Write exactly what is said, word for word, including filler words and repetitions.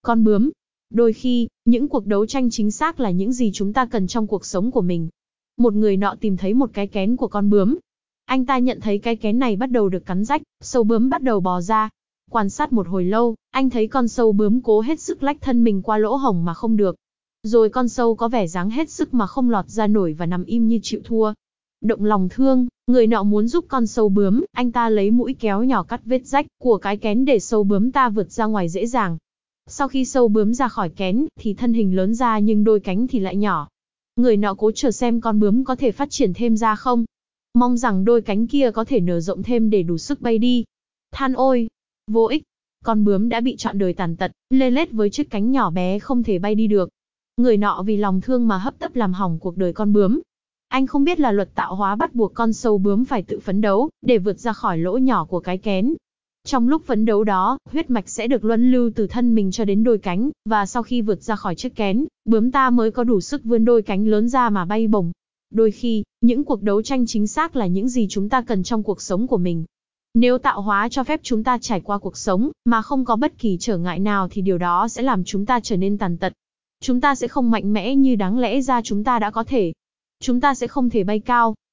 Con bướm. Đôi khi, những cuộc đấu tranh chính xác là những gì chúng ta cần trong cuộc sống của mình. Một người nọ tìm thấy một cái kén của con bướm. Anh ta nhận thấy cái kén này bắt đầu được cắn rách, sâu bướm bắt đầu bò ra. Quan sát một hồi lâu, anh thấy con sâu bướm cố hết sức lách thân mình qua lỗ hổng mà không được. Rồi con sâu có vẻ dáng hết sức mà không lọt ra nổi và nằm im như chịu thua. Động lòng thương, người nọ muốn giúp con sâu bướm, anh ta lấy mũi kéo nhỏ cắt vết rách của cái kén để sâu bướm ta vượt ra ngoài dễ dàng. Sau khi sâu bướm ra khỏi kén, thì thân hình lớn ra nhưng đôi cánh thì lại nhỏ. Người nọ cố chờ xem con bướm có thể phát triển thêm ra không. Mong rằng đôi cánh kia có thể nở rộng thêm để đủ sức bay đi. Than ôi, vô ích. Con bướm đã bị trọn đời tàn tật, lê lết với chiếc cánh nhỏ bé không thể bay đi được. Người nọ vì lòng thương mà hấp tấp làm hỏng cuộc đời con bướm. Anh không biết là luật tạo hóa bắt buộc con sâu bướm phải tự phấn đấu, để vượt ra khỏi lỗ nhỏ của cái kén. Trong lúc phấn đấu đó, huyết mạch sẽ được luân lưu từ thân mình cho đến đôi cánh, và sau khi vượt ra khỏi chiếc kén, bướm ta mới có đủ sức vươn đôi cánh lớn ra mà bay bổng. Đôi khi, những cuộc đấu tranh chính xác là những gì chúng ta cần trong cuộc sống của mình. Nếu tạo hóa cho phép chúng ta trải qua cuộc sống, mà không có bất kỳ trở ngại nào thì điều đó sẽ làm chúng ta trở nên tàn tật. Chúng ta sẽ không mạnh mẽ như đáng lẽ ra chúng ta đã có thể. Chúng ta sẽ không thể bay cao,